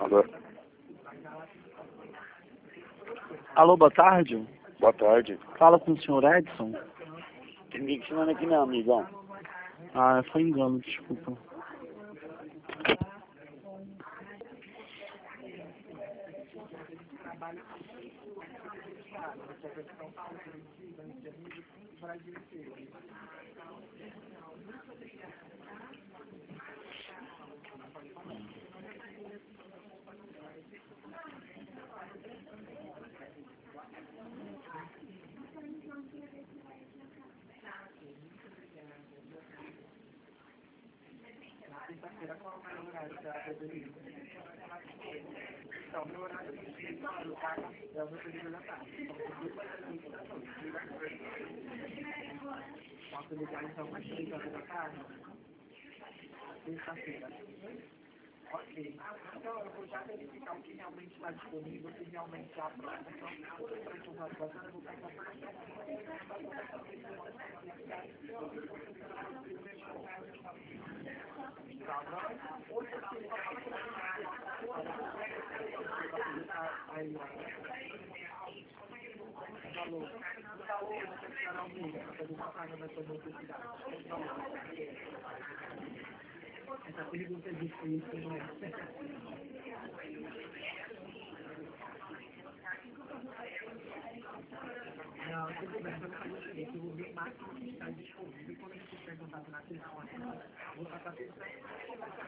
Alô? Alô, boa tarde. Boa tarde. Fala com o senhor Edson. Tem ninguém te chamando aqui não, amigão. Ah, foi engano, desculpa. Ok, então eu vou já verificar o que realmente está disponível, se realmente há programação para informação, eu vou passar para essa pergunta é difícil, não é? Não, tudo bem, vamos fazer o seguinte, eu vou ver o máximo que está disponível e quando a gente tiver contato na telefonema, eu vou passar tudo para